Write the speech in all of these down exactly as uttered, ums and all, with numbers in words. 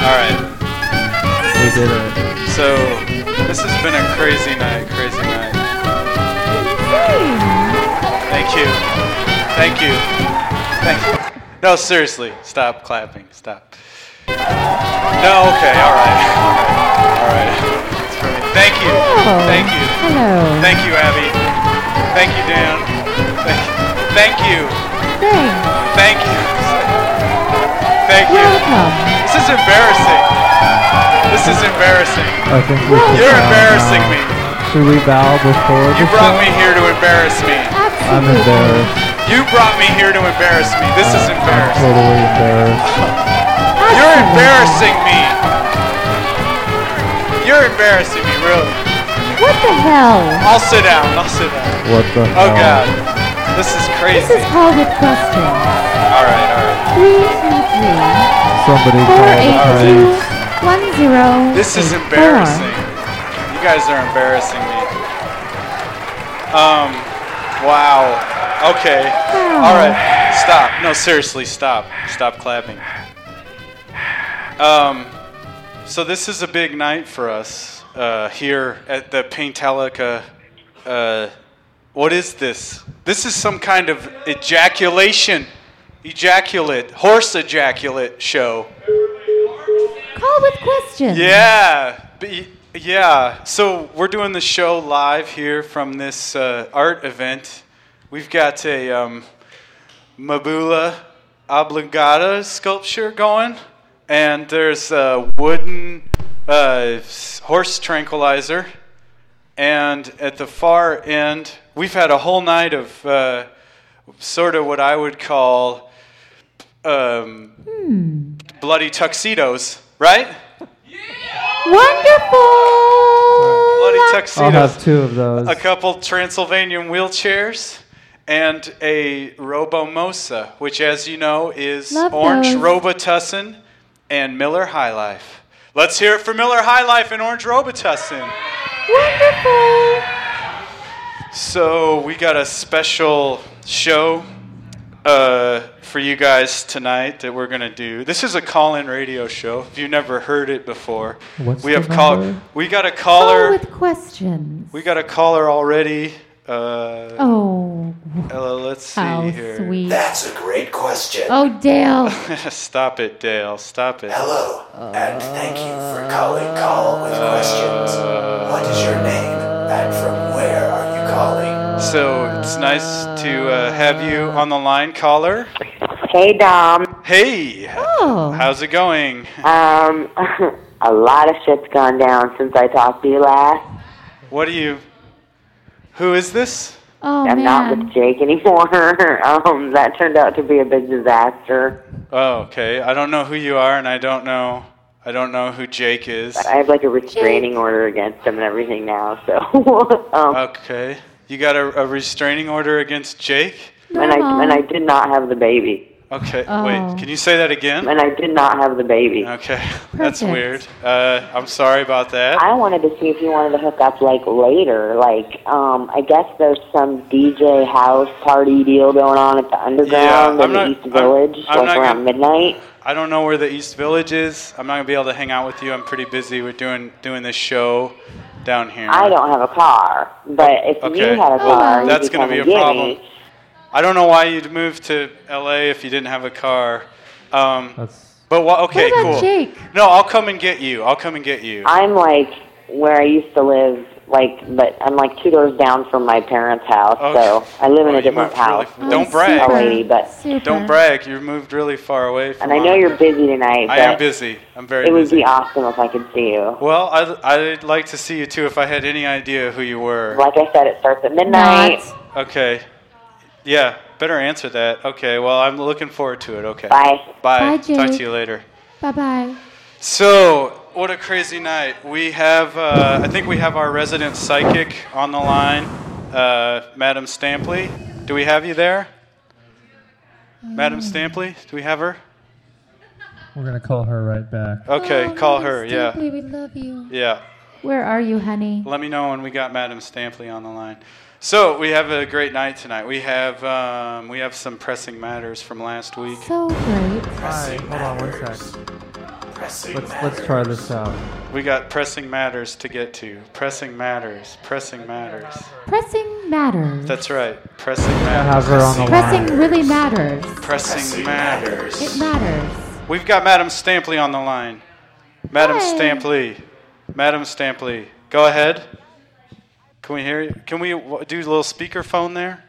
All right. We did it. So this has been a crazy night, crazy night. Thank you. Thank you. Thank you. No, seriously, stop clapping. Stop. No, okay, all right. All right. That's great. Thank you. Oh, Thank you. hello. Thank you, Abby. Thank you, Dan. Thank, thank you. Thanks. Thank you. Thank you. Welcome. This is embarrassing. This is embarrassing. I think we should You're bow embarrassing now. me. Should we bow before You the brought show? me here to embarrass me. I'm Absolutely. embarrassed. You brought me here to embarrass me. This is I'm embarrassing. totally embarrassed. You're embarrassing me. You're embarrassing me, really. What the hell? I'll sit down. I'll sit down. What the Oh, hell? God. This is crazy. This is called with questions. All right, all right. Three two three Somebody four call the eight two police. one zero. This is eight embarrassing. You guys are embarrassing me. Um, wow. Okay. Wow. All right. Stop. No, seriously, stop. Stop clapping. Um, so this is a big night for us uh, here at the Paintelica. Uh, what is this? This is some kind of ejaculation, ejaculate, horse ejaculate show. Call with questions. Yeah, b- yeah. So we're doing the show live here from this uh, art event. We've got a um, Mabula Obligata sculpture going, and there's a wooden uh, horse tranquilizer. And at the far end, we've had a whole night of uh, sort of what I would call um, Hmm. bloody tuxedos, right? Wonderful. Bloody I'll tuxedos. have two of those. A couple Transylvanian wheelchairs and a Robomosa, which, as you know, is Love Orange those. Robitussin and Miller High Life. Let's hear it for Miller High Life and Orange Robitussin. Wonderful. So we got a special show uh, for you guys tonight that we're gonna do. This is a call-in radio show. If you've never heard it before, What's we the have call. number? We got a Call caller. with questions. We got a caller already. Uh, Oh, uh, let's see how here. sweet. That's a great question. Oh, Dale. Stop it, Dale. Stop it. Hello, and thank you for calling Call with Questions. What is your name, and from where are you calling? So it's nice to uh, have you on the line, caller. Hey, Dom. Hey, Oh. how's it going? Um, a lot of shit's gone down since I talked to you last. What do you? Who is this? Oh, I'm not man. with Jake anymore. um, that turned out to be a big disaster. Oh, okay. I don't know who you are, and I don't know. I don't know who Jake is. I have like a restraining order against him and everything now. So, um, Okay. You got a, a restraining order against Jake? and I and I did not have the baby. Okay. Oh. Wait. Can you say that again? And I did not have the baby. Okay. That's Perfect. weird. Uh, I'm sorry about that. I wanted to see if you wanted to hook up like later. Like, um, I guess there's some D J house party deal going on at the underground Yeah, I'm in not- the East I'm- Village, I'm like not around gonna- midnight. I don't know where the East Village is. I'm not gonna be able to hang out with you. I'm pretty busy with doing doing this show down here. I don't have a car, but if Okay. you had a car, That's you could gonna come be and a get problem. me. I don't know why you'd move to L A if you didn't have a car. Um, That's but wha- okay, What about cool. Jake? No, I'll come and get you. I'll come and get you. I'm like where I used to live, like, but I'm like two doors down from my parents' house, Okay. so I live in Oh, a you different moved really- house. Don't Oh, brag. super, Lady, but- super. Don't brag. You moved really far away from. And I know home. you're busy tonight, I but am busy. I'm very it would busy. be awesome if I could see you. Well, I'd, I'd like to see you too if I had any idea who you were. Like I said, it starts at midnight. Not. Okay. Yeah, better answer that. Okay, well, I'm looking forward to it. Okay. Bye. Bye. Bye, Talk Jake. to you later. Bye-bye. So, what a crazy night. We have, uh, I think we have our resident psychic on the line, uh, Madam Stampley. Do we have you there? Madam Stampley, do we have her? we're gonna call her right back. Okay, Oh, call Madam her, yeah. Stampley, we love you. Yeah. Where are you, honey? Let me know when we got Madam Stampley on the line. So, we have a great night tonight. We have, um, we have some pressing matters from last week. So great. Hi, hold on one sec. Pressing Let's matters. let's try this out. We got pressing matters to get to. Pressing matters. Pressing matters. Pressing matters. That's right. Pressing I matters. have her on the Pressing line. really matters. Pressing Pressing matters. It matters. We've got Madam Stampley on the line. Madam Hey. Stampley. Madam Stampley. Go ahead. Can we hear you? Can we w- do a little speakerphone there?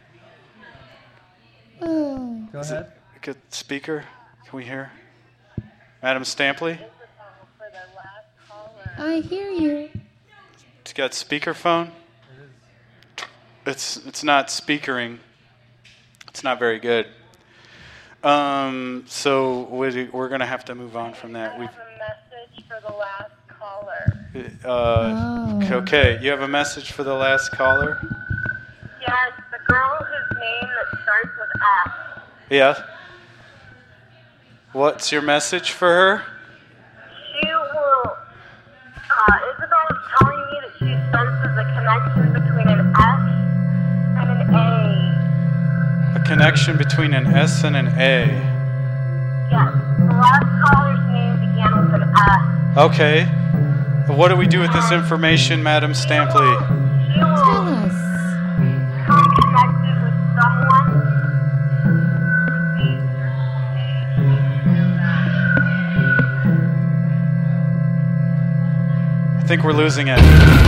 Oh. Go ahead. Good speaker. Can we hear? Madam Stampley? I hear you. It's got speakerphone. It's it's not speakering. It's not very good. Um, so we, we're gonna have to move on from that. We. I have a message for the last caller. Uh, Oh. Okay, you have a message for the last caller? Yes, the girl whose name that starts with F. Yeah. What's your message for her? She will. Uh, Isabel is telling me that she senses a connection between an S and an A. A connection between an S and an A. Yes, the last caller's name began with an S. Okay. What do we do with this information, Madam Stampley? She Tell will us. become connected with someone. I think we're losing it.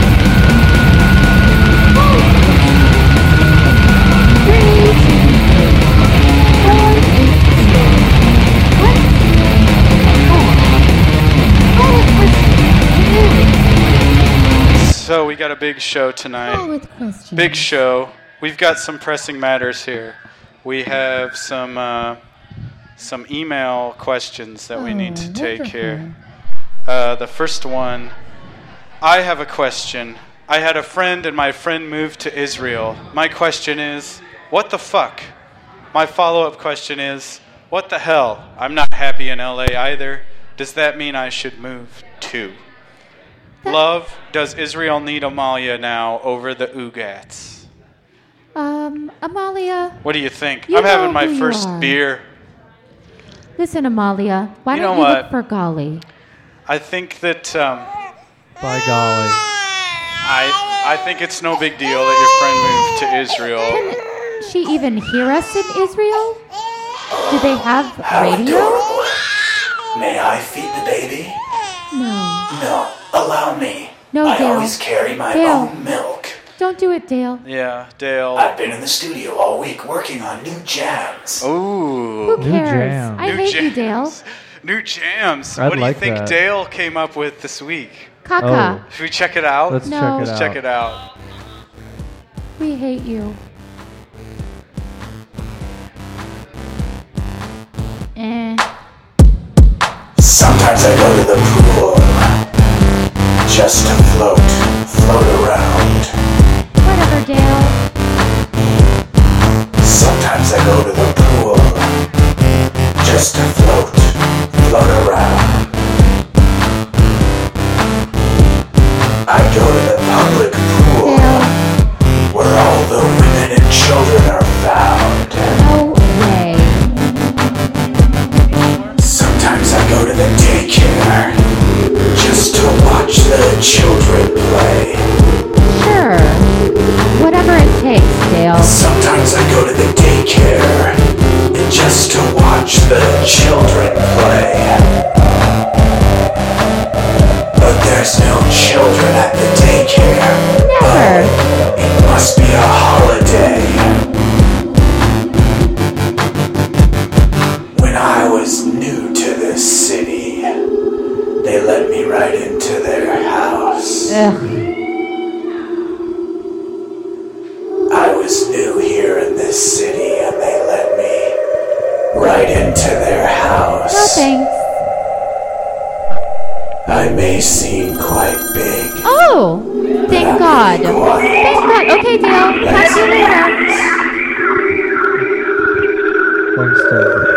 So we got a big show Call tonight. with questions. Big show. We've got some pressing matters here. We have some uh, some email questions that we need to Oh, take wonderful. here. Uh, the first one, I have a question. I had a friend and my friend moved to Israel. My question is, what the fuck? My follow-up question is, what the hell? I'm not happy in L A either. Does that mean I should move too? Love, does Israel need Amalia now over the Ugats? Um, Amalia, What do you think? You I'm having know my who you first are. beer. listen, Amalia. Why You don't know you what? look for Golly? I think that um, By golly. I I think it's no big deal that your friend moved to Israel. Can she even hear us in Israel? Do they have How radio? adorable. May I feed the baby? No. No, allow me. No, I Dale. always carry my Dale. own milk. Don't do it, Dale. Yeah, Dale. I've been in the studio all week working on new jams. Who Ooh, New cares? jam. I new hate jams. you, Dale. New jams. I'd what do like you think that. Dale came up with this week? Caca. Should we check it out? Let's No. check it Let's out. check it out. We hate you. Eh. Sometimes I go to the pool just to float, float around. Whatever, Dale. Sometimes I go to the pool just to float, float around. I go to the public pool Dale. where all the women and children are found. No way. Sometimes I go to the daycare just to watch the children play. Sure. Whatever it takes, Dale. Sometimes I go to the daycare just to watch the children play. But there's no children at the daycare. Never. It must be a holiday. When I was new to this city, they let me right into their house. Ugh. I was new here in this city and they let me right into their house. No thanks. I may seem quite big. Oh, thank God. Thank God. Okay, Dale. Talk to you later. Thanks, Dave.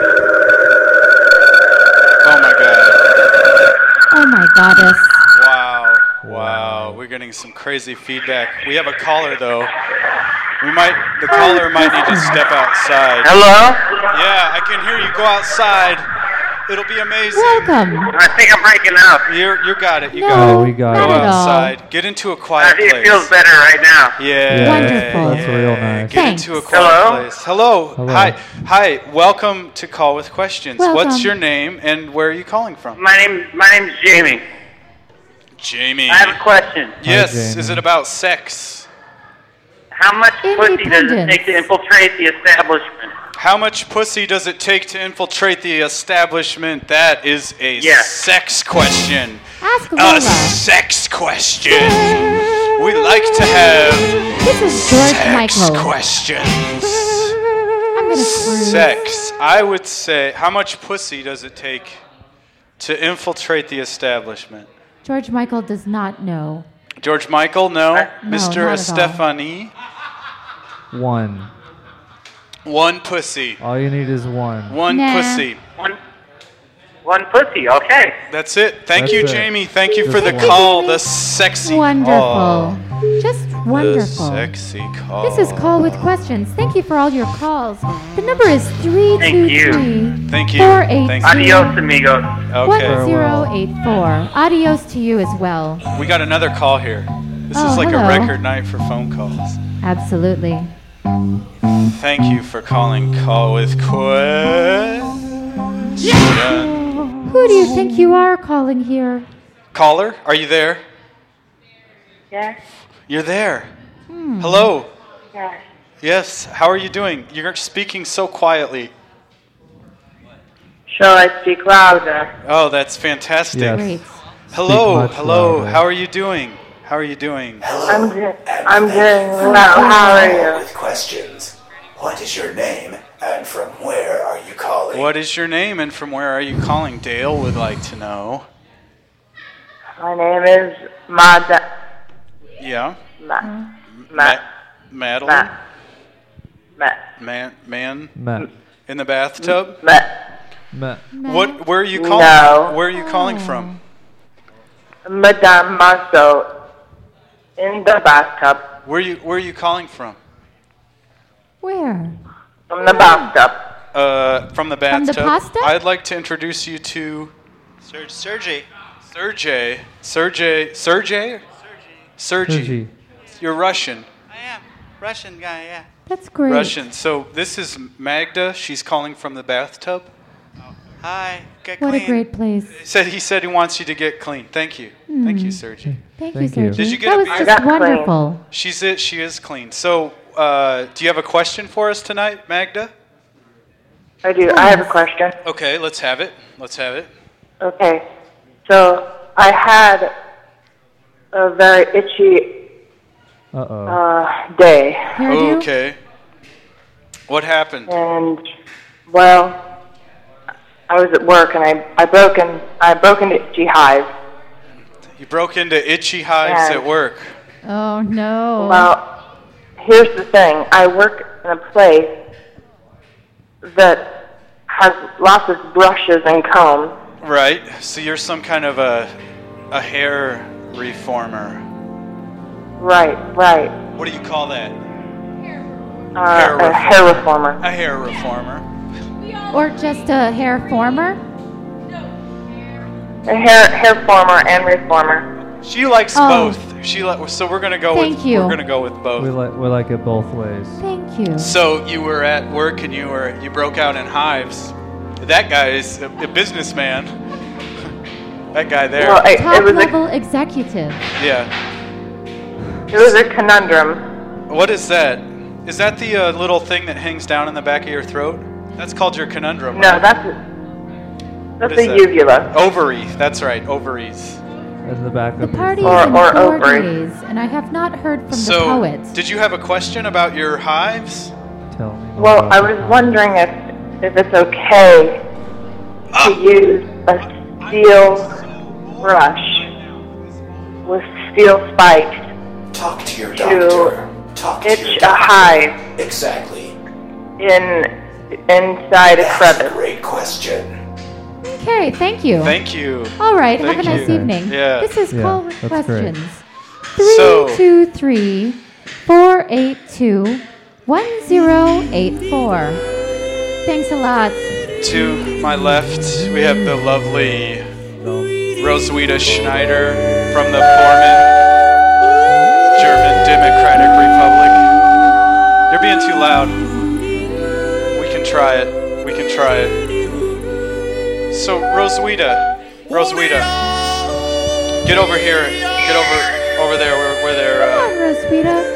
Oh my god. Oh my goddess. Wow. Wow. We're getting some crazy feedback. We have a caller though. We might the caller might need to step outside. Hello? Yeah, I can hear you. Go outside. It'll be amazing. Welcome. I think I'm breaking up. You're, you got it. You No, got it. Oh, we got not Go it. at all. outside. Get into a I quiet think place. it feels better right now. Yeah. Yeah, Wonderful. that's real nice. Get Thanks. into a quiet Hello? place. Hello. Hello. Hi. Hi. Welcome to Call with Questions. What's Welcome. your name and where are you calling from? My name, my name's Jamie. Jamie. I have a question. Yes. Jamie. Is it about sex? How much pussy does it Independence. take to infiltrate the establishment? How much pussy does it take to infiltrate the establishment? That is a Yes. sex question. Ask A Lola. sex question. We like to have This is George sex Michael. questions. I'm gonna cruise. Sex. I would say, how much pussy does it take to infiltrate the establishment? George Michael does not know. George Michael, no. No, Mister not at all. Estefani, One. one pussy. All you need is one. One Nah. pussy. One, one pussy. Okay. That's it. Thank That's you, it. Jamie. Thank you for Just the one. call. Jamie. The sexy Wonderful. call. Just The wonderful. sexy call. This is Call with Questions. Thank you for all your calls. The number is three two three, Thank you. four eight Thank two, you. Adios, amigos. one Okay. zero eight four. Adios to you as well. We got another call here. This Oh, is like hello. a record night for phone calls. Absolutely. Thank you for calling Call with Questions. Who do you think you are calling here? Caller, are you there? Yes, You're there. Hello. yes. Yes. How are you doing? You're speaking so quietly. Shall I speak louder? Oh, that's fantastic. Yes. Great. Hello. much Hello. louder. How are you doing? How are you doing? I'm good. I'm doing well. How are you? With questions. What is your name and from where are you calling? What is your name and from where are you calling? Dale would like to know. My name is Mad. Yeah. Matt. Ma- Matt. Madeline? Matt. Matt. Man, man Matt. in the bathtub? Matt. Matt. What? Where are you calling? No. Where are you calling from? Madame Marceau. In the bathtub. Where you? Where are you calling from? Where? From the bathtub. Uh, from the From the bathtub. pasta? I'd like to introduce you to Serge, Sergey. Sergey. Sergey. Sergey. Sergey. Sergey. You're Russian. I am. Russian guy, yeah. That's great. Russian. So this is Magda. She's calling from the bathtub. Hi, get What clean. a great place. He said he said he wants you to get clean. Thank you. Thank you, Sergey. Thank, Thank you, you. Sergey. Did you get that a was beer? I just got clean. wonderful. She's it. She is clean. So, uh, do you have a question for us tonight, Magda? I do. I have a question. Okay, let's have it. Let's have it. Okay. So I had a very itchy Uh-oh. uh, day. Hairdo? Okay. What happened? And well, I was at work and I I broke in I broke into itchy hives. You broke into itchy hives Yeah. at work. Oh, no. Well, here's the thing. I work in a place that has lots of brushes and combs. Right. So you're some kind of a a hair reformer. Right, right. What do you call that? Uh, Hair a hair reformer. A hair reformer. Or just a hair former? A hair hair former and reformer. She likes Oh. both. She li- so we're gonna go Thank with you. we're gonna go with both. We like we like it both ways. Thank you. So you were at work and you were you broke out in hives. That guy is a, a businessman. That guy there. Well, it, Top it was a level executive. Yeah. it was a conundrum. What is that? Is that the uh, little thing that hangs down in the back of your throat? That's called your conundrum. No, right? that's that's What is a that? uvula. Ovary. That's right, ovaries. In the back The of your party Or- is in or four ovary. days, and I have not heard from the So, poets. did you have a question about your hives? Tell me. more Well, about I the was hive. wondering if if it's okay Ah. to use a steel brush with steel spikes Talk to your to doctor. Talk to your itch a doctor. hive Exactly. in inside a That's a crevice. great question. Okay, thank you. Thank you. All right, Thank have a nice you. evening. Yeah. This is Yeah, Call with that's great. Questions. So- three two three, four eight two, one zero eight four. Thanks a lot. To my left, we have the lovely Roswitha Schneider from the Foreman German Democratic Republic. You're being too loud. We can try it. We can try it. So, Roswitha, Roswitha, get over here. Get over over there where, where they're... Come on, Uh, Roswitha.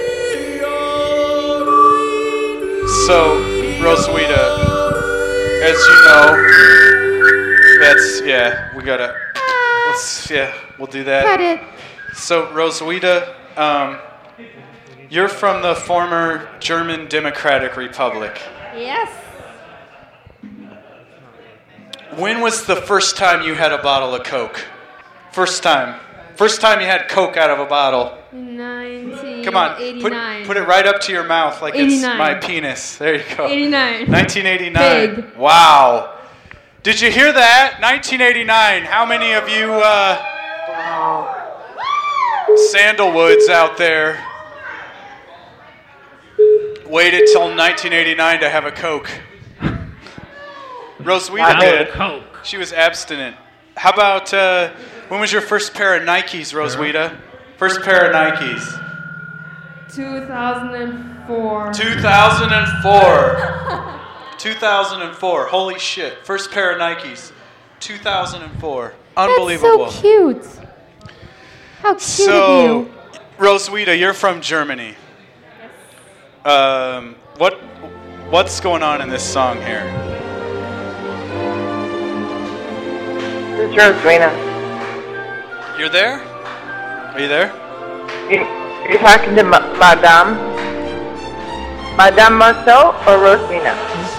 so, Roswitha, as you know, that's, yeah, we gotta, let's, yeah, we'll do that. Cut it. So, Roswitha, um, you're from the former German Democratic Republic. Yes. When was the first time you had a bottle of Coke? First time. First time you had Coke out of a bottle. nineteen eighty-nine. Come on, put, put it right up to your mouth like it's eighty-nine. my penis. There you go. eighty-nine. nineteen eighty-nine. Big. Wow. Did you hear that? nineteen eighty-nine. How many of you uh, sandalwoods out there waited till nineteen eighty-nine to have a Coke? Roswitha did. Coke. She was abstinent. How about, uh, when was your first pair of Nikes, Roswitha? First pair of Nikes. two thousand four. two thousand four. two thousand four. Holy shit. First pair of Nikes. two thousand four. Unbelievable. That's so cute. How cute So, of you. Roswitha, you're from Germany. Um, what, what's going on in this song here? This is Roswitha. You're there? Are you there? You, you're talking to Ma- Madame? Madame Marceau or Roswitha?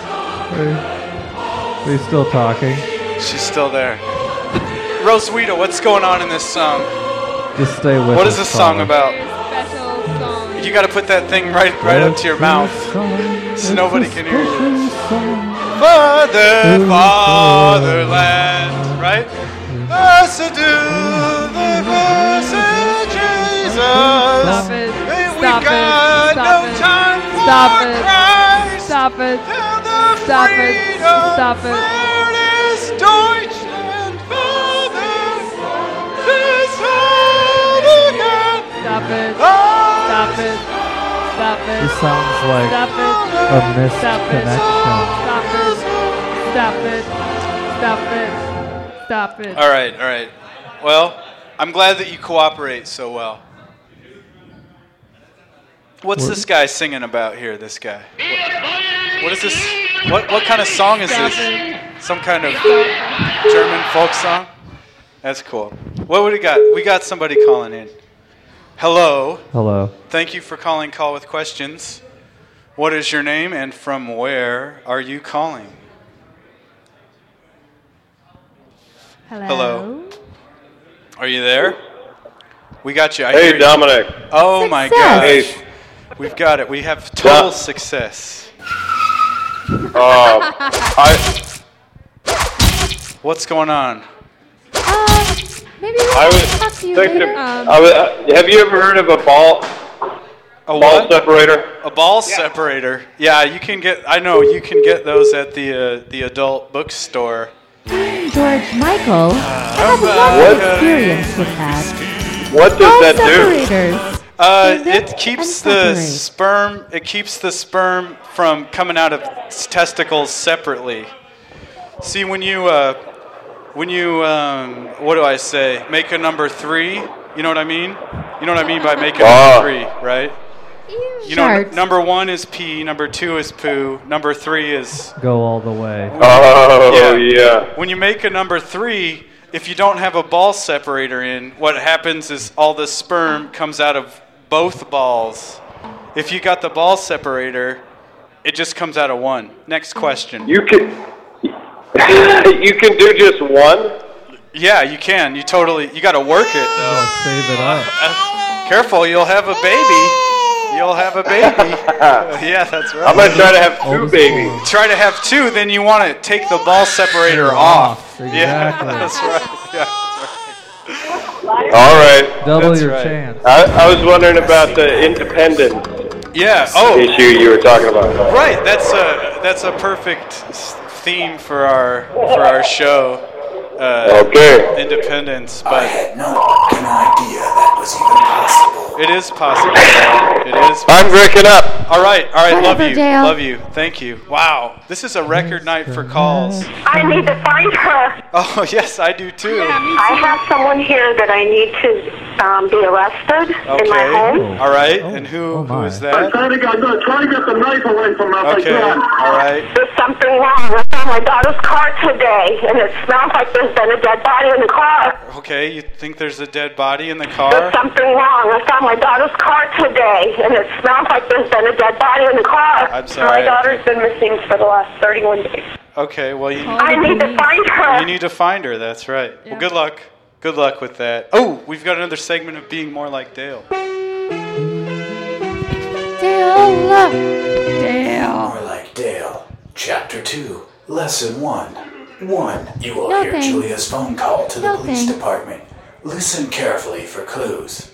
Are you still talking? She's still there. Roswitha, what's going on in this song? Just stay with What us, is this song Father. about? Special song. You got to put that thing right, right up to your mouth, so nobody can hear you. Father, fatherland, right? Blessed do the blessed Jesus. Stop it. We've Stop got it. no Stop it. time for Stop it. Christ. Stop it. Till the Stop it. freedom Stop it. where is Deutschland, Father? This home again. Stop it. Oh, Stop it. Stop it. This sounds like Stop it. a missed Stop it. connection. Stop it. Stop it. Stop it. Stop it. All right, all right. Well, I'm glad that you cooperate so well. What's this guy singing about here, this guy? What, what is this? What what kind of song is Stop this? it. Some kind of German folk song? That's cool. What would we got? We got somebody calling in. Hello. Hello. Thank you for calling Call with Questions. What is your name and from where are you calling? Hello. Hello. Are you there? We got you. I Hey, hear you. Dominic. Oh my Success. gosh. Hey. We've got it. We have total Yeah. success. Uh, I What's going on? Uh, maybe we'll I was talk to you thinking. later. Um, I was, uh, have you ever heard of a ball A ball what? separator? A ball separator. Yeah, you can get. I know you can get those at the uh, the adult bookstore. George Michael, I have a lot What? of experience with that. What does Ball that do? separators. Uh, They rip it keeps and the separate. sperm. It keeps the sperm from coming out of s- testicles separately. See, when you uh, when you um, what do I say? Make a number three. You know what I mean? You know what I mean by making a Ah. number three, right? You know, n- Sharks. number one is pee, number two is poo, number three is. Go all the way. Oh Yeah. yeah. When you make a number three, if you don't have a ball separator in, what happens is all the sperm comes out of both balls. If you got the ball separator, it just comes out of one. Next question. You can you can do just one. Yeah, you can. You totally. You got to work it though. Oh, save it up. Uh, careful, you'll have a baby. You'll have a baby. Yeah, that's right. I'm gonna try to have two Oldest babies. one. Try to have two, then you want to take the ball separator They're off. off, Yeah, exactly. that's right. Yeah, All right. Double That's your right. chance. I, I was wondering about the independence yeah. Oh, issue you were talking about. right. That's a that's a perfect s- theme for our for our show. Uh, Okay. Independence, I but had no fucking idea that was even possible. it is possible. It is. I'm breaking up. All right, all right. Love Whatever, you, Dale. love you. Thank you. Wow, this is a record night for calls. I need to find her. Oh yes, I do too. I have someone here that I need to um, be arrested in my Okay. home. All right. Oh. And who Oh, who my. is that? Try to get, try to get the knife away from her. Okay. All right. There's something wrong. I found my daughter's car today, and it smells like there's been a dead body in the car. Okay. You think there's a dead body in the There's car? something wrong. I found my daughter's car today, and it smells like there's been a dead body in the car. I'm sorry. My daughter's been missing for the last thirty-one days. Okay. Well, you I need to find her. you need to find her. That's right. Well, good luck. Good luck with that. Oh, we've got another segment of being more like Dale. Dale. Dale. More like Dale. Chapter two, Lesson one. One. You will No hear thanks. Julia's phone call to the No police thanks. department. Listen carefully for clues.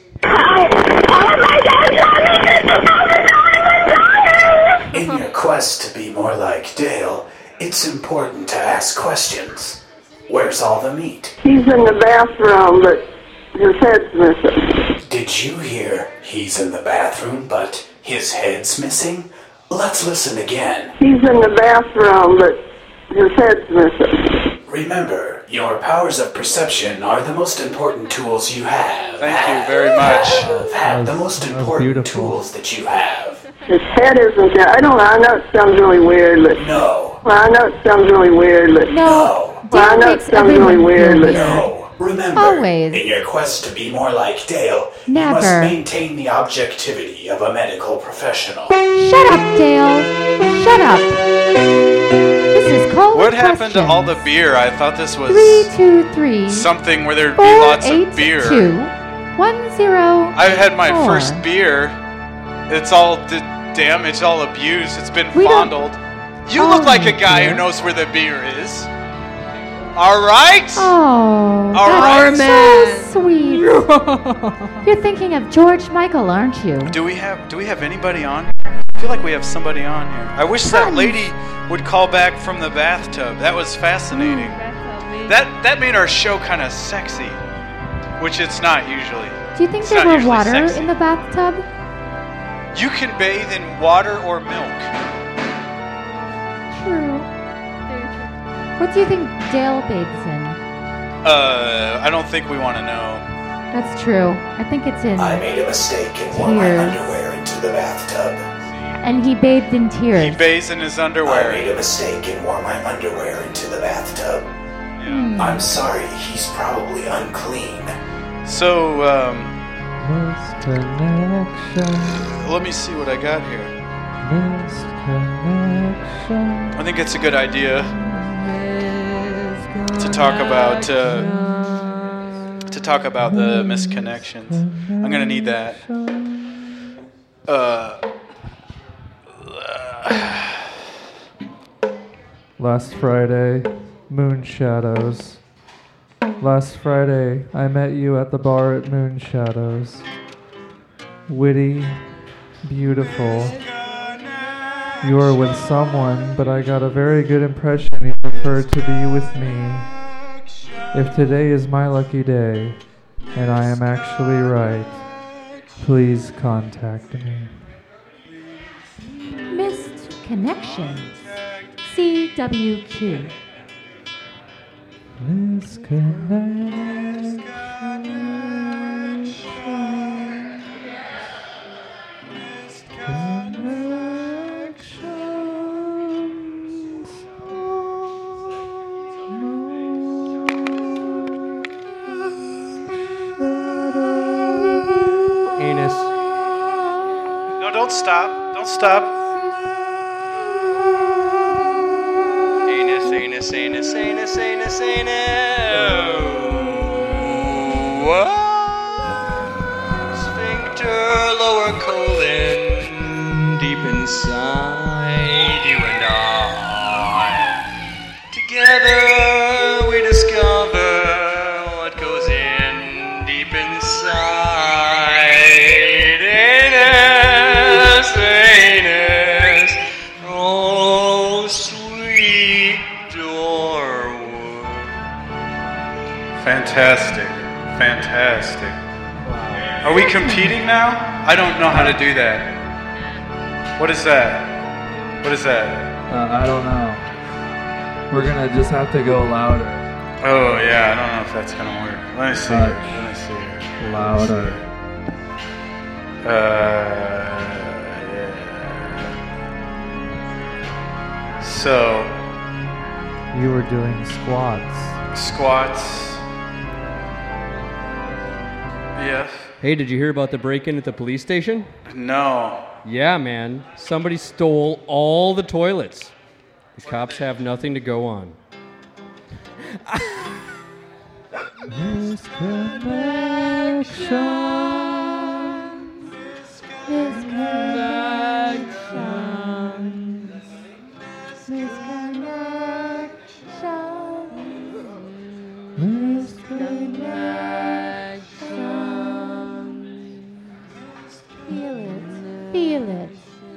In your quest to be more like Dale, it's important to ask questions. Where's all the meat? He's in the bathroom, but his head's missing. Did you hear he's in the bathroom, but his head's missing? Let's listen again. He's in the bathroom, but his head's missing. Remember, your powers of perception are the most important tools you have. Thank you very much. Have, have the That was- most that was important beautiful. tools that you have. His head isn't there. I don't know. I know it sounds really weird, but... No. Well, I know it sounds really weird, but... No. Well, I Dale know it makes sounds really everyone weird, feel but... weird. No. Remember, Always. in your quest to be more like Dale, you Never. must maintain the objectivity of a medical professional. Shut up, Dale. Shut up. This is called What happened to all the beer? I thought this was Three two three something where there'd be four lots eight of beer. two one zero. I had my four. first beer. It's all d- damaged, all abused. It's been We don't- fondled. You Oh, look like a guy dear. who knows where the beer is. All right. Oh, All that's right. so sweet. You're thinking of George Michael, aren't you? Do we have Do we have anybody on here? I feel like we have somebody on here. I wish that Tons. lady would call back from the bathtub. That was fascinating. That that made our show kind of sexy, which it's not usually. Do you think It's there not were usually water sexy. in the bathtub? You can bathe in water or milk. True. What do you think Dale bathes in? Uh, I don't think we want to know. That's true. I think it's in. I made a mistake and wore my Tears. underwear into the bathtub. And he bathed in He tears. bathes in his I underwear. made a mistake and wore my underwear into the bathtub. Hmm. I'm sorry, he's probably unclean. So, um, Missed connection. let me see what I got here. Missed connection. I think it's a good idea to talk about uh, to talk about the misconnections. I'm gonna need that. Uh, Last Friday, Moon Shadows. Last Friday, I met you at the bar at Moon Shadows. Witty, beautiful. You were with someone, but I got a very good impression you preferred to be with me. If today is my lucky day, and I am actually right, please contact me. Missed connections. C W Q. Misconnection. Anus. no, don't stop. Don't stop. Anus, anus, anus, anus, anus, anus. What? Sphincter, lower colon, deep inside you and I. Together we discover what goes in deep inside. Anus, anus, oh sweet Fantastic. Fantastic. Are we competing now? I don't know how to do that. What is that? What is that? Uh, I don't know. We're gonna just have to go louder. Oh yeah, I don't know if that's gonna work. Let me see. Touch. Here. Let me see. Here. Louder. Uh, yeah. So. You were doing squats. Squats. Yes. Hey, did you hear about the break-in at the police station? No. Yeah, man. Somebody stole all the toilets. The cops have nothing to go on. Misconnection. Misconnection. Misconnection. Misconnection. Feel it. Feel it.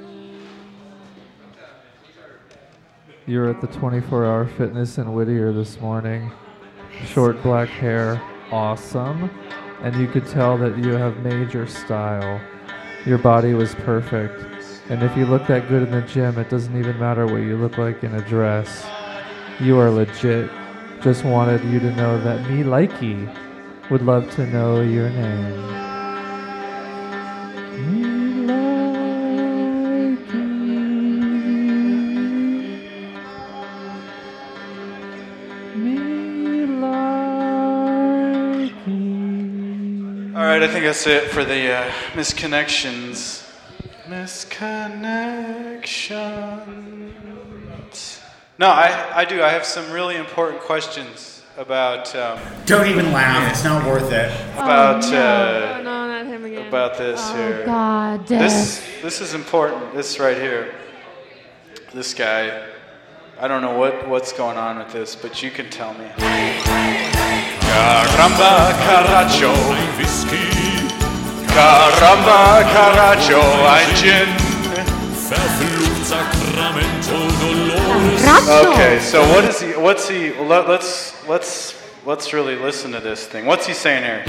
You were at the twenty-four hour Fitness in Whittier this morning. Short black hair, awesome. And you could tell that you have major style. Your body was perfect. And if you look that good in the gym, it doesn't even matter what you look like in a dress. You are legit. Just wanted you to know that me, likey, would love to know your name. Me, All right, I think that's it for the uh, misconnections. Misconnections. No, I, I do. I have some really important questions about. Um, Don't even laugh. It's not worth it. About Oh, no. uh, Oh, no, not him again. about this Oh, here. God. This this is important. This right here. This guy. I don't know what, what's going on with this, but you can tell me. Caramba, Caracho, ein Whisky. Caramba, Caracho, ein Gin. Verflucht Sacramento Dolores. Okay, so what is he? What's he? Let, let's let's let's really listen to this thing. What's he saying here?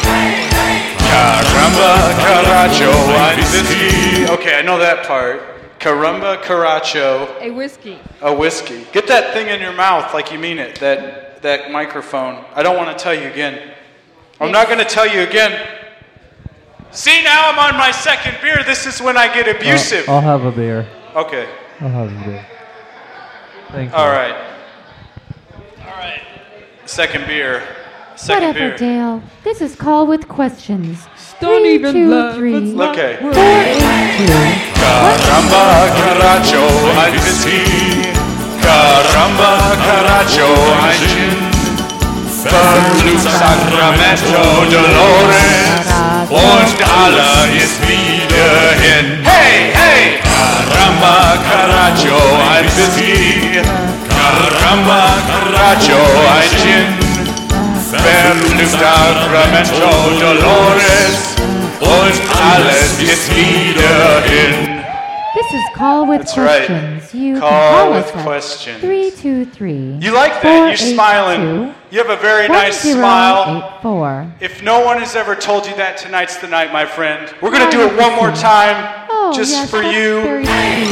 Caramba, Caracho, ein Whisky. Okay, I know that part. Caramba, Caracho. A whiskey. A whiskey. Get that thing in your mouth like you mean it. That that microphone. I don't want to tell you again. I'm not going to tell you again. See, now I'm on my second beer. This is when I get abusive. I'll, I'll have a beer. Okay. I'll have a beer. Thank you. All right. All right. Second beer. Second Whatever, beer. Dale. This is Call with Questions. Don't three, even two, laugh. three, It's not Okay. four, eight, two. Caramba, Caracho, ein Whisky. Caramba, Caracho, ein Gin. Verflucht Sacramento Dolores. Und alle ist wieder hin. Hey, hey! Caramba, Caracho, ein Whisky. Caramba, Caracho, ein Gin. Verflucht Sacramento Dolores. Und alles ist wieder hin. This is Call with That's right. Questions. You Call can call with us at questions. three two three. You like that? You're smiling. You have a very nice smile. Four. If no one has ever told you that, tonight's the night, my friend. We're going to do it one more time, Oh, just yes, for that's you. very sweet.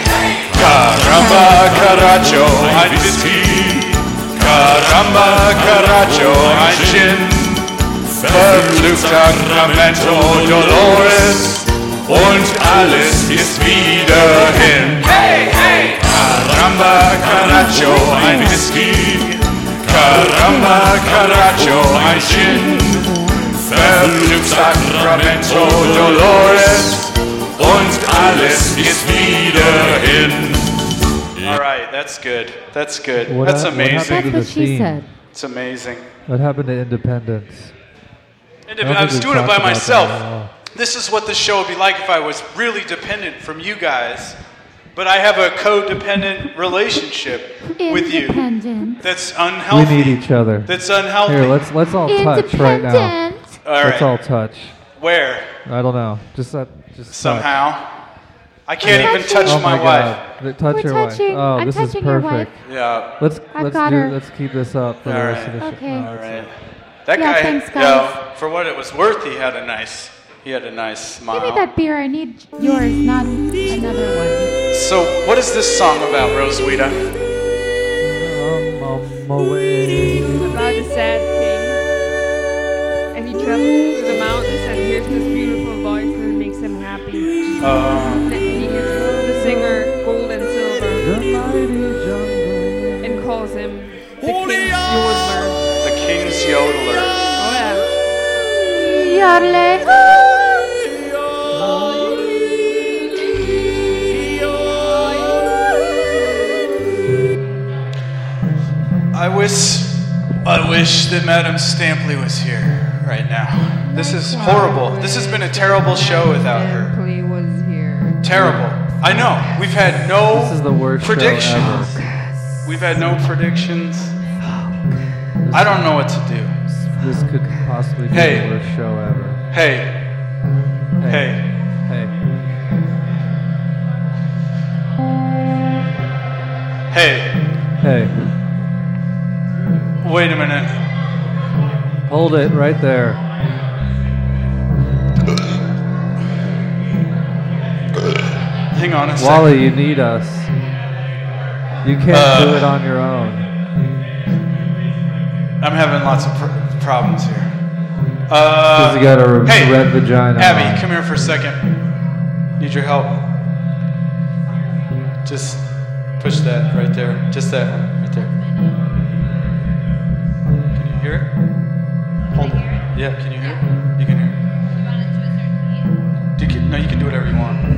Caramba, Caracho, ein Whisky. Caramba, Caracho, ein Gin. Verflucht Sacramento Dolores. Und alles ist wieder hin. Hey, hey! Caramba, Caracho, ein Whisky. Caramba, Caracho, ein Gin. Verflucht Sacramento Dolores. Und alles ist wieder hin. All right, that's good. That's good. What That's hap- what amazing. happened to That's what the she theme? said. It's amazing. What happened to Independence? And I if don't I was think we doing it by talked about myself. that at all. This is what the show would be like if I was really dependent from you guys. But I have a codependent relationship with you. Independent. That's We unhealthy. need each other. That's unhealthy. Here, let's let's all touch right now. Independent. All Let's right. all touch. Where? I don't know. Just that. Just touch. Somehow. I can't I'm even touching. touch Oh my, my wife. God. Th- Touch We're your touching. wife. Oh, I'm this is touching your perfect. wife. Yeah. Let's I've let's got do her. let's keep this up for the All rest of right. the show. Okay. No, All that's right. it. That Yeah, guy, thanks, you guys. know, for what it was worth, he had a nice, he had a nice smile. Give me that beer. I need yours, not another one. So, what is this song about, Roswitha? Um, away. About a sad king. And he travels through the mountains and hears this beautiful voice and it makes him happy. Uh, Then he hears the singer Gold and Silver and calls him the King's Yodeler. the King's Yodeler. Oh Yodel. I wish, I wish that Madam Stampley was here right now. This is horrible. This has been a terrible show without her. Stampley was here. Terrible. I know. We've had no This is the worst show predictions. ever. We've had no predictions. I don't know what to do. This could possibly be Hey. the worst show ever. Hey. Hey. Hey. Hey. Hey. Wait a minute. Hold it right there. Hang on a second. Wally, you need us. You can't Uh, do it on your own. I'm having lots of pr- problems here. Uh, Because you got a re- hey, red vagina. Abby, on. come here for a second. Need your help. Just push that right there. Just that one right there. Can you hear it? Hold it. Yeah, can you hear it? You can hear it. Do you can, no, you can do whatever you want.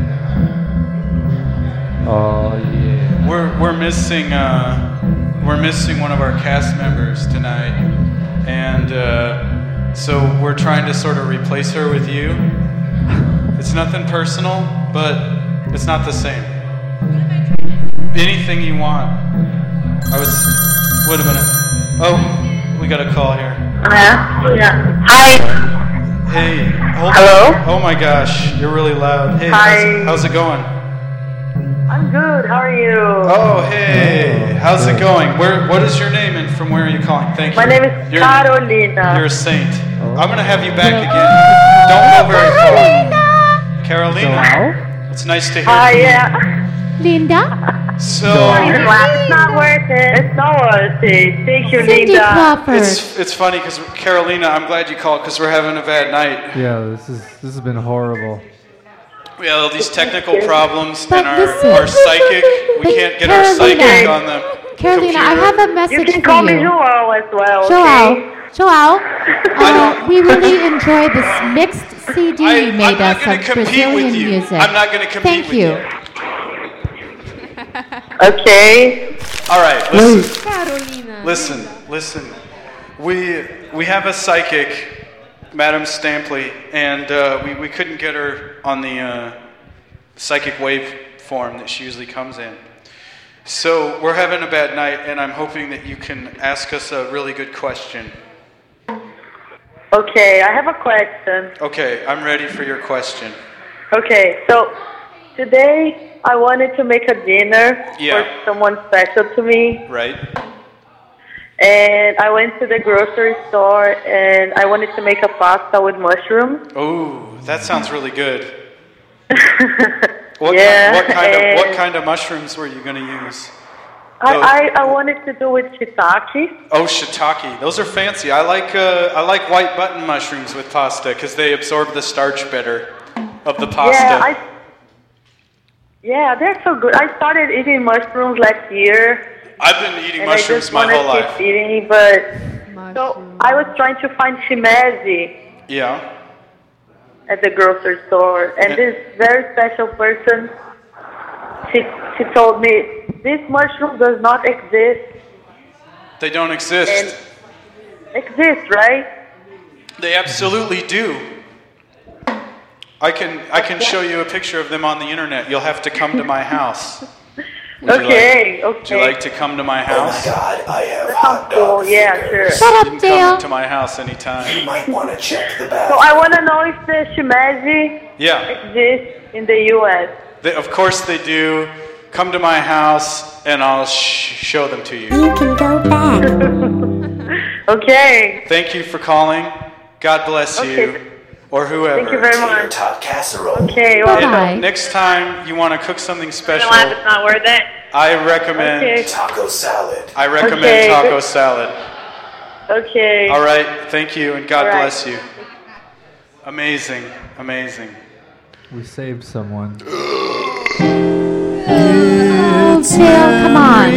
Oh yeah. We're we're missing uh, we're missing one of our cast members tonight, and uh, so we're trying to sort of replace her with you. It's nothing personal, but it's not the same. Anything you want. I was. Wait a minute. Oh, we got a call here. Yeah. Yeah. Hi. Hey. Hold Hello? on. Oh my gosh, you're really loud. Hey, Hi. how's, how's it going? I'm good. How are you? Oh, hey. How's it going? Where? What is your name and from where are you calling? Thank you. My name is You're, Carolina. You're a saint. I'm going to have you back again. Don't go very far. Carolina. It's nice to hear Hi, from you. yeah. Linda? So, Don't even laugh. It's not worth it. It's not worth it. Thank you, Cindy Linda. Crawford. it's it's funny because Carolina, I'm glad you called because we're having a bad night. Yeah, this is this has been horrible. We have all these technical problems But and our, listen. our psychic, we can't get our Carolina. psychic on the Carolina, I computer. have a message You can for call me you. Joel as well, Joel, okay? Joel, uh, we really enjoyed this mixed C D I- you I'm made not us gonna of compete Brazilian with you. music. I'm not going to compete Thank with you. you. Okay. All right, listen. Carolina. Listen, listen. We we have a psychic, Madam Stampley, and uh, we, we couldn't get her on the uh, psychic wave form that she usually comes in. So we're having a bad night, and I'm hoping that you can ask us a really good question. Okay, I have a question. Okay, I'm ready for your question. Okay, so today I wanted to make a dinner Yeah. for someone special to me. Right? And I went to the grocery store and I wanted to make a pasta with mushrooms. Oh, that sounds really good. What, Yeah, kind, what kind of what and- kind of mushrooms were you going to use? I, Those- I, I wanted to do with shiitake. Oh, shiitake. Those are fancy. I like uh, I like white button mushrooms with pasta because they absorb the starch better of the pasta. Yeah, I, yeah, they're so good. I started eating mushrooms last year. I've been eating and I mushrooms just my wanna whole keep life. eating, but so I was trying to find shimeji Yeah. at the grocery store, and this very special person, she she told me this mushroom does not exist. They don't exist. And exist, right? They absolutely do. I can I can show you a picture of them on the internet. You'll have to come to my house. Would you Okay, like, Would you okay. like to come to my house? Oh God, I have That sounds cool. Yeah, sure. Shut You up, can Dale. come to my house anytime. You might want to check the So bathroom. I want to know if the shimeji Yeah. exists in the U S They, of course they do. Come to my house and I'll sh- show them to you. You can go back. Okay. Thank you for calling. God bless Okay. you. Or whoever. Thank you very much. Top casserole. Okay, And welcome. next time you want to cook something special, It's not worth it. I recommend Okay. Taco salad. I recommend Okay. taco salad. Okay. All right, thank you, and God All right. bless you. Amazing, amazing. We saved someone. Oh, Dale, come on.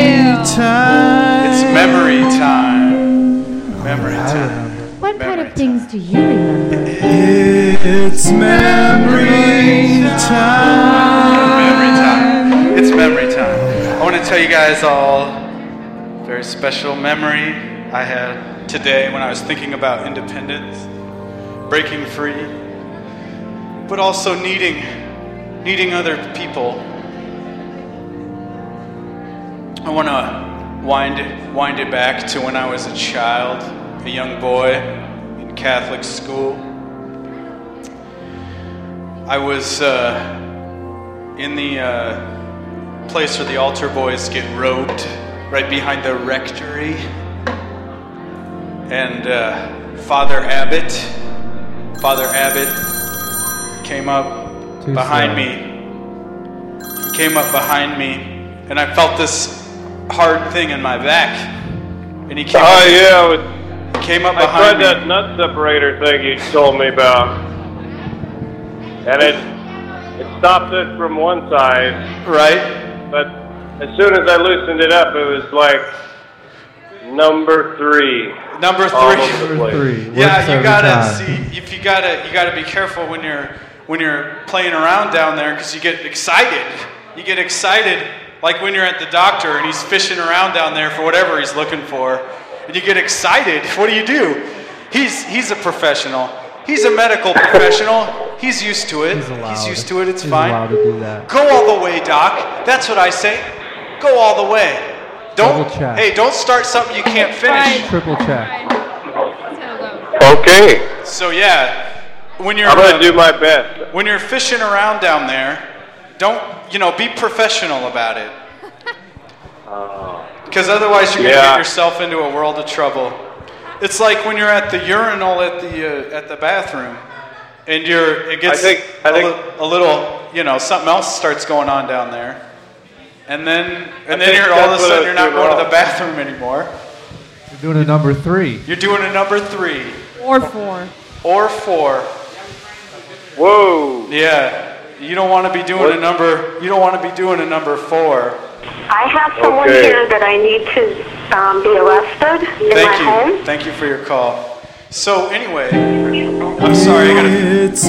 It's memory time. Memory time. What kind of things do you remember? It's memory time. Memory time. It's memory time. I want to tell you guys all a very special memory I had today when I was thinking about independence, breaking free, but also needing needing other people. I want to wind it, wind it back to when I was a child, a young boy in Catholic school. I was uh, in the uh, place where the altar boys get robed, right behind the rectory. And uh, Father Abbott, Father Abbott came up Too behind slow. me. He came up behind me, and I felt this hard thing in my back. And he came Oh, up, yeah. I was- he came up I tried behind me. that nut separator thing you told me about. And it it stopped it from one side. Right. But as soon as I loosened it up, it was like number three. Number all three. over the place. Three. Works Yeah, you every gotta time. see if you gotta you gotta be careful when you're when you're playing around down there because you get excited. You get excited like when you're at the doctor and he's fishing around down there for whatever he's looking for, and you get excited. What do you do? He's he's a professional. He's a medical professional. He's used to it. He's allowed. used to it. It's He's fine. allowed to do that. Go all the way, Doc. That's what I say. Go all the way. Don't. Double check. Hey, don't start something you can't finish. Triple check. Okay. So yeah, when you're I'm uh, gonna do my best. when you're fishing around down there, don't you know? Be professional about it, because otherwise you're gonna Yeah. get yourself into a world of trouble. It's like when you're at the urinal at the uh, at the bathroom, and you're it gets I think- I a, think- li- a little you know something else starts going on down there, and then and then think you're all of a that's what sudden I you're not do going to wrong. the bathroom anymore. You're doing a number three. You're doing a number three Or four. or four. Whoa. Yeah, you don't want to be doing What? a number. You don't want to be doing a number four. I have someone Okay. here that I need to um, be arrested in Thank my you. home. Thank you for your call. So anyway, I'm sorry. I gotta. It's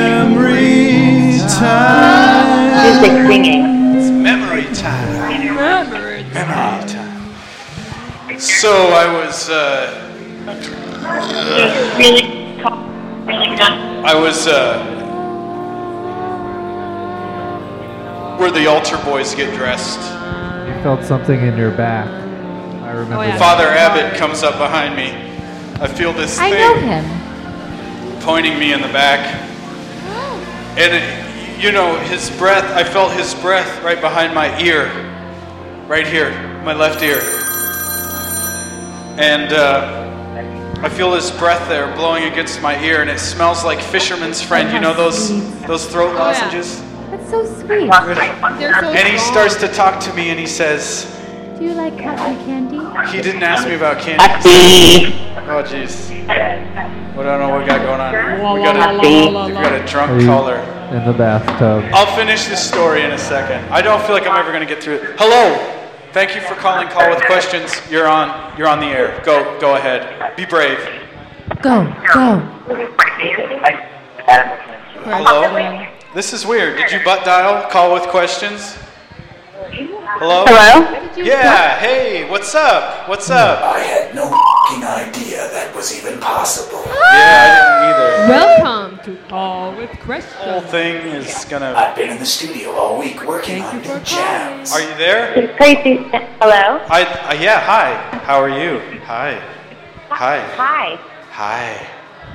memory time. Music singing. It's memory time. Memory. Memory time. So I was. Uh, Really, really good. I was. Uh, where the altar boys get dressed. You felt something in your back. I remember. Oh, yeah. that. Father Abbott comes up behind me. I feel this I thing know him. pointing me in the back. And, it, you know, his breath, I felt his breath right behind my ear. Right here, my left ear. And uh, I feel his breath there blowing against my ear, and it smells like Fisherman's Friend. You know those those throat Oh, yeah. lozenges? That's so sweet. They're so And he strong. starts to talk to me, and he says, Do you like cotton candy? he didn't ask me about candy. Oh, jeez. Well, I don't know what we got going on here. La, We la, got la, la, a, la, we've la. got a Are drunk you caller. in the bathtub? I'll finish this story in a second. I don't feel like I'm ever going to get through it. Hello. Thank you for calling Call with Questions. You're on. You're on the air. Go. Go ahead. Be brave. Go, go. Hello. This is weird. Did you butt dial? Call with Questions. Hello. Hello? Yeah. Hey. What's up? What's up? I had no f***ing idea that was even possible. Yeah, I didn't either. Welcome to Call with The whole Questions. thing is gonna. I've been in the studio all week working Thank on you new for jams. Are you there? It's Tracy. Hello? I. Uh, yeah. Hi. How are you? Hi. Hi. Hi. Hi.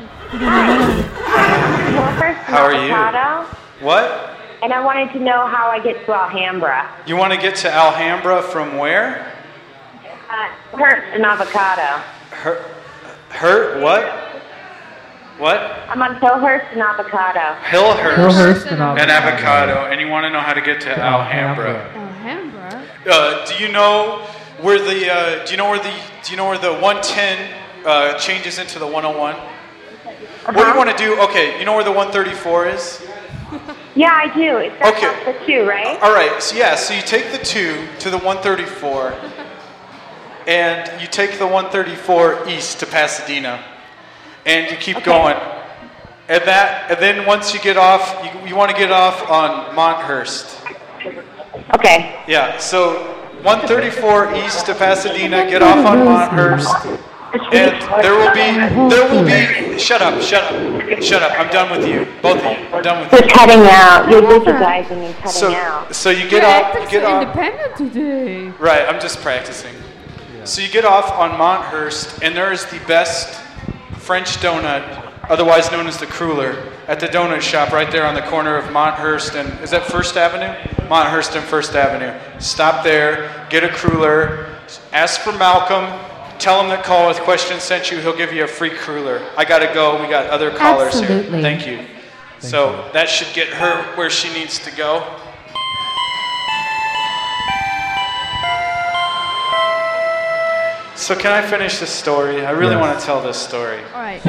Well, first, How are you? avocado, What? and I wanted to know how I get to Alhambra. You want to get to Alhambra from where? Uh, first, an avocado. Her, her, what? What? I'm on Hillhurst and Avocado. Hillhurst, Hillhurst and Avocado. and Avocado, and you want to know how to get to Alhambra. Alhambra? Uh, do you know where the? Uh, do you know where the? Do you know where the one ten uh, changes into the one oh one? What do you want to do? Okay, you know where the one thirty-four is? Yeah, I do. It's that's Okay. off the two, right? All right. So yeah. So you take the two to the one thirty-four, and you take the one thirty-four east to Pasadena, and you keep going. And that, and then once you get off, you, you want to get off on Monthurst. Okay. Yeah. So one thirty-four east to Pasadena. Get off on Monthurst. And there will be, there will be, shut up, shut up, shut up, I'm done with you, both of you, I'm done with you. You're cutting out. You're digitizing and cutting So, out. so you You're get off, acting you get so off, independent today. right, I'm just practicing. So you get off on Monthurst, and there is the best French donut, otherwise known as the Cruller, at the donut shop right there on the corner of Monthurst and, is that First Avenue? Monthurst and First Avenue. Stop there, get a Cruller, ask for Malcolm, tell him that Call with Questions sent you. He'll give you a free Cruller. I gotta go. We got other callers Absolutely. here. Thank you. so that should get her where she needs to go. So can I finish this story? I really Yes. want to tell this story. All right.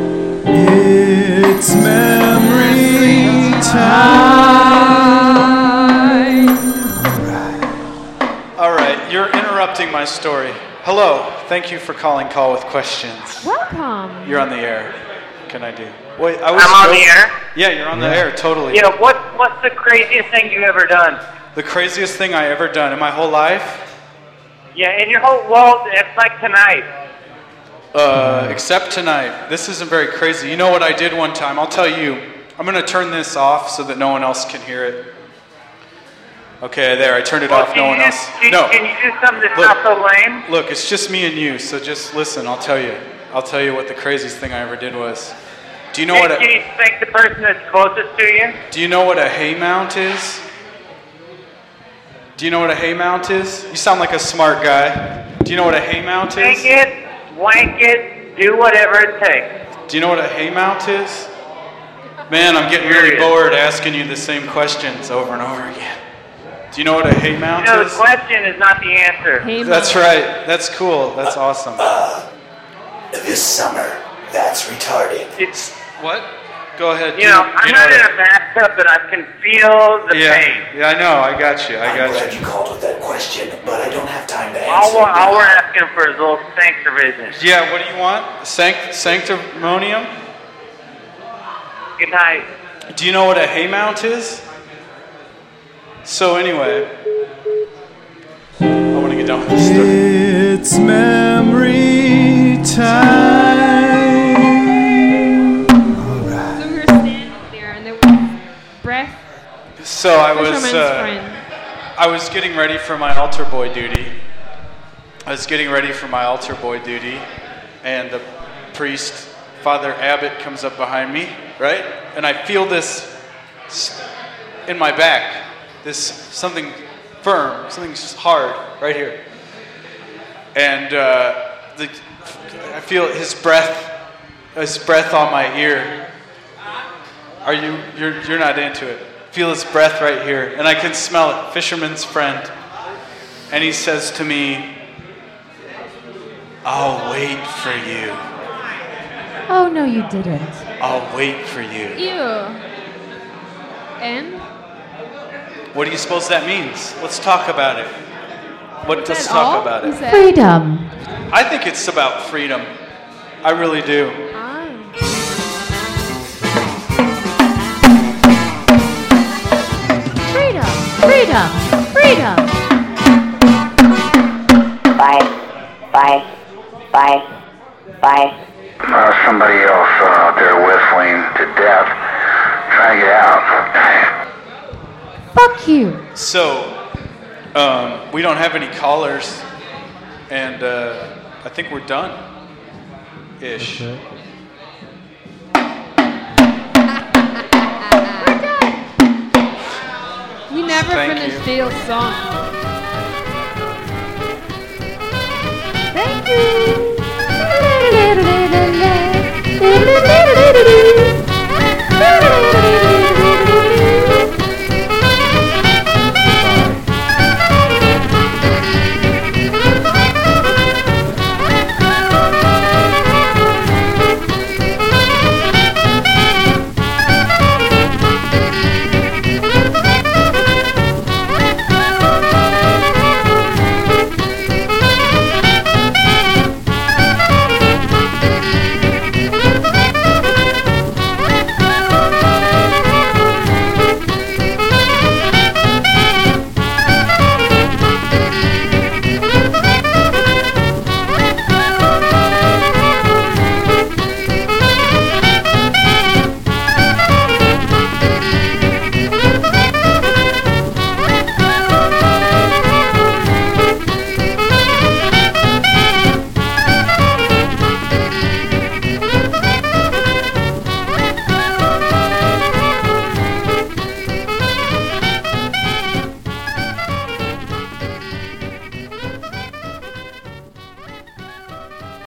It's memory time. All right, you're interrupting my story. Hello. Thank you for calling Call with Questions. Welcome. You're on the air. What can I do? Wait, I was I'm on the air? Yeah, you're on the air, totally. Yeah, what, what's the craziest thing you've ever done? The craziest thing I ever done in my whole life? Yeah, in your whole world, it's like tonight. Uh, except tonight. This isn't very crazy. You know what I did one time? I'll tell you. I'm going to turn this off so that no one else can hear it. Okay, there. I turned it Well, off. can No you one just- else. Can, No. can you do something that's Look. not so lame? Look, it's just me and you, so just listen. I'll tell you. I'll tell you what the craziest thing I ever did was. Do you know can, what a, can you thank the person that's closest to you? Do you know what a hay mount is? Do you know what a hay mount is? You sound like a smart guy. Do you know what a hay mount Take is? it, wank it, do whatever it takes. Do you know what a hay mount is? Man, I'm getting really bored asking you the same questions over and over again. Do you know what a hay mount You know, is? the question is not the answer. That's right. That's cool. That's awesome. This summer, that's retarded. It's, what? Go ahead. You know, I'm not in a bathtub, but I can feel the yeah, pain. Yeah, I know. I got you. I I'm got glad you. you called with that question, but I don't have time to All answer. we're, all we're asking for is a little sanctivision. Yeah, what do you want? Sanct- sanctimonium? Good night. Do you know what a hay mount is? So anyway, I want to get done with this story. It's memory time. So we were standing there, and there was breath. So I was, Fisherman's uh, friend. I was getting ready for my altar boy duty. I was getting ready for my altar boy duty, and the priest, Father Abbott, comes up behind me, right? And I feel this s- in my back, this something firm, something s- hard right here. And uh, the, I feel his breath, his breath on my ear. Are you? You're you're not into it. Feel his breath right here, and I can smell it. Fisherman's friend, and he says to me, "I'll wait for you. Oh, no, you didn't. I'll wait for you." Ew. And? What do you suppose that means? Let's talk about it. What? Is Let's that talk all? about Is it. that- Freedom. I think it's about freedom. I really do. Ah. Freedom. Freedom. Freedom. Bye. Bye. Bye. Bye. Uh, somebody else uh, out there whistling to death, trying to get out. Fuck you. So, um, we don't have any callers, and uh, I think we're done. Ish. We never Thank finished you. Dale's song. Thank you. diddle diddle